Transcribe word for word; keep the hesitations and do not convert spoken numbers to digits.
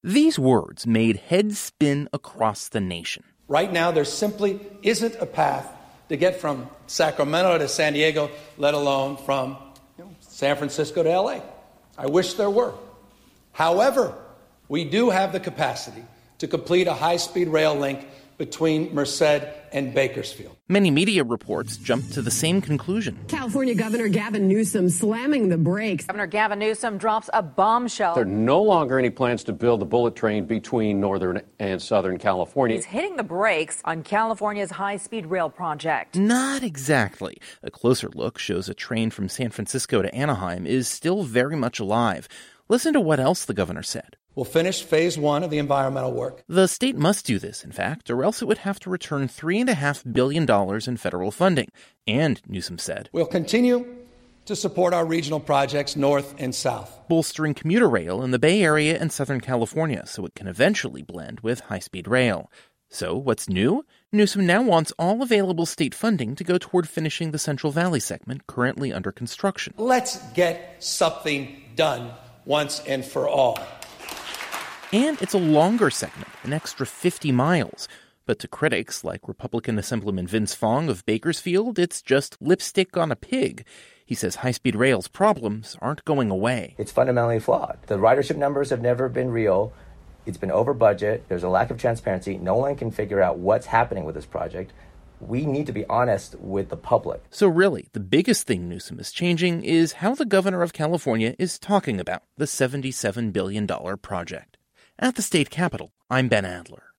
These words made heads spin across the nation. Right now, there simply isn't a path to get from Sacramento to San Diego, let alone from you know, San Francisco to L A. I wish there were. However, we do have the capacity to complete a high-speed rail link between Merced and Bakersfield. Many media reports jumped to the same conclusion. California Governor Gavin Newsom slamming the brakes. Governor Gavin Newsom drops a bombshell. There are no longer any plans to build the bullet train between Northern and Southern California. He's hitting the brakes on California's high-speed rail project. Not exactly. A closer look shows a train from San Francisco to Anaheim is still very much alive. Listen to what else the governor said. We'll finish phase one of the environmental work. The state must do this, in fact, or else it would have to return three point five billion dollars in federal funding. And, Newsom said, we'll continue to support our regional projects north and south, bolstering commuter rail in the Bay Area and Southern California so it can eventually blend with high-speed rail. So, what's new? Newsom now wants all available state funding to go toward finishing the Central Valley segment currently under construction. Let's get something done once and for all. And it's a longer segment, an extra fifty miles. But to critics like Republican Assemblyman Vince Fong of Bakersfield, it's just lipstick on a pig. He says high-speed rail's problems aren't going away. It's fundamentally flawed. The ridership numbers have never been real. It's been over budget. There's a lack of transparency. No one can figure out what's happening with this project. We need to be honest with the public. So really, the biggest thing Newsom is changing is how the governor of California is talking about the seventy-seven billion dollars project. At the state capitol, I'm Ben Adler.